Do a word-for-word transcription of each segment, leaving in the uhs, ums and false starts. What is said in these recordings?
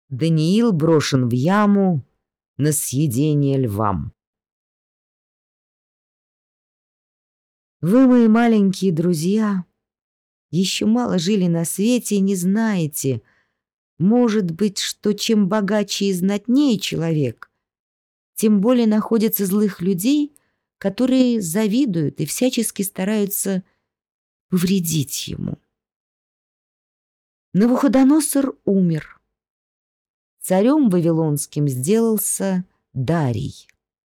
Даниил брошен в яму на съедение львам. Вы, мои маленькие друзья, еще мало жили на свете и не знаете, может быть, что чем богаче и знатнее человек, тем более находится злых людей, которые завидуют и всячески стараются повредить ему. Навуходоносор умер. Царем вавилонским сделался Дарий.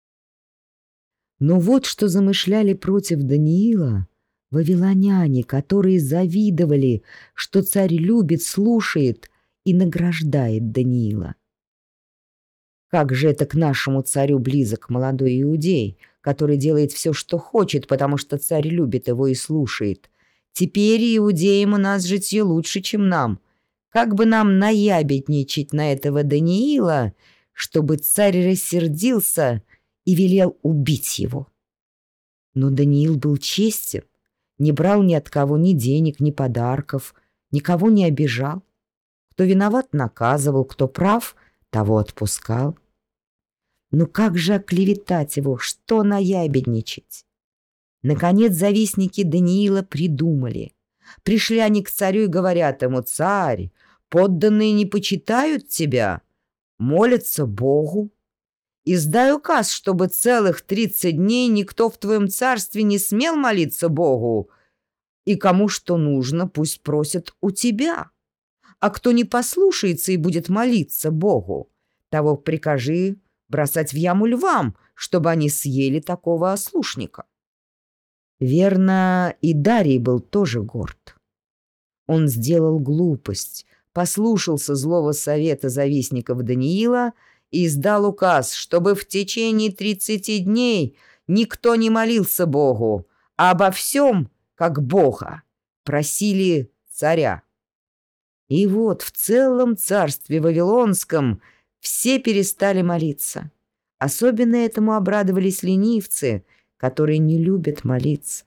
Но вот что замышляли против Даниила вавилоняне, которые завидовали, что царь любит, слушает и награждает Даниила. Как же это к нашему царю близок молодой иудей, который делает все, что хочет, потому что царь любит его и слушает. Теперь иудеям у нас житье лучше, чем нам. Как бы нам наябедничать на этого Даниила, чтобы царь рассердился и велел убить его? Но Даниил был честен, не брал ни от кого ни денег, ни подарков, никого не обижал. Кто виноват, наказывал, кто прав, того отпускал. Ну как же оклеветать его, что наябедничать? Наконец завистники Даниила придумали. Пришли они к царю и говорят ему: «Царь, подданные не почитают тебя, молятся Богу. Издай указ, чтобы целых тридцать дней никто в твоем царстве не смел молиться Богу, и кому что нужно, пусть просят у тебя. А кто не послушается и будет молиться Богу, того прикажи бросать в яму львам, чтобы они съели такого ослушника». Верно, и Дарий был тоже горд. Он сделал глупость, послушался злого совета завистников Даниила и издал указ, чтобы в течение тридцати дней никто не молился Богу, а обо всем, как Бога, просили царя. И вот в целом царстве вавилонском все перестали молиться. Особенно этому обрадовались ленивцы, которые не любят молиться.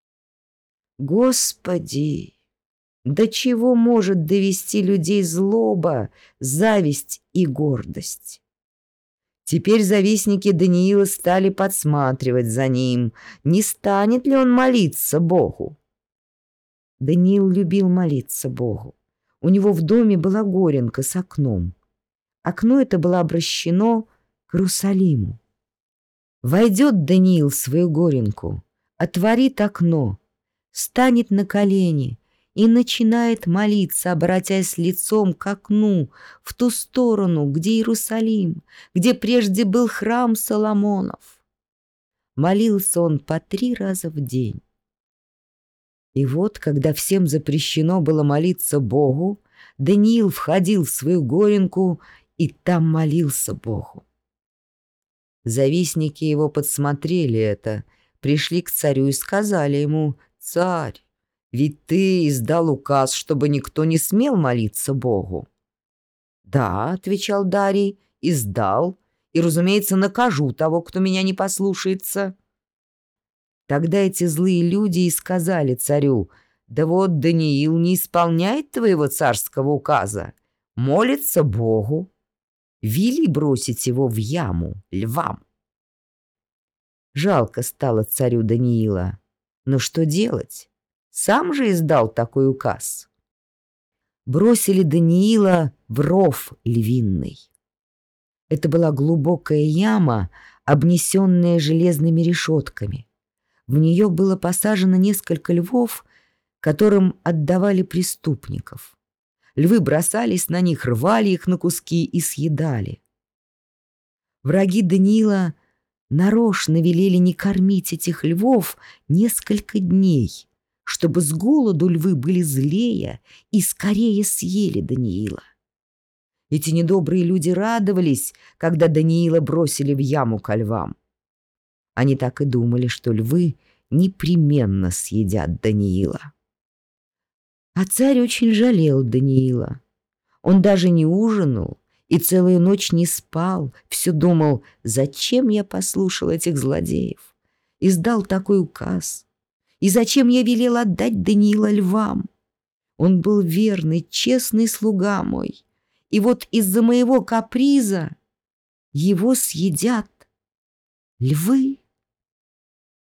Господи, до чего может довести людей злоба, зависть и гордость? Теперь завистники Даниила стали подсматривать за ним, не станет ли он молиться Богу. Даниил любил молиться Богу. У него в доме была горенка с окном. Окно это было обращено к Иерусалиму. Войдет Даниил в свою горенку, отворит окно, станет на колени и начинает молиться, обратясь лицом к окну, в ту сторону, где Иерусалим, где прежде был храм Соломонов. Молился он по три раза в день. И вот, когда всем запрещено было молиться Богу, Даниил входил в свою горенку и там молился Богу. Завистники его подсмотрели это, пришли к царю и сказали ему: «Царь, ведь ты издал указ, чтобы никто не смел молиться Богу». «Да», — отвечал Дарий, — «издал, и, разумеется, накажу того, кто меня не послушается». Тогда эти злые люди и сказали царю: «Да вот Даниил не исполняет твоего царского указа, молится Богу. Вели бросить его в яму львам». Жалко стало царю Даниила. Но что делать? Сам же издал такой указ. Бросили Даниила в ров львиный. Это была глубокая яма, обнесенная железными решетками. В нее было посажено несколько львов, которым отдавали преступников. Львы бросались на них, рвали их на куски и съедали. Враги Даниила нарочно велели не кормить этих львов несколько дней, чтобы с голоду львы были злее и скорее съели Даниила. Эти недобрые люди радовались, когда Даниила бросили в яму ко львам. Они так и думали, что львы непременно съедят Даниила. А царь очень жалел Даниила. Он даже не ужинал и целую ночь не спал, все думал: зачем я послушал этих злодеев, издал такой указ, и зачем я велел отдать Даниила львам? Он был верный, честный слуга мой, И вот из-за моего каприза его съедят львы.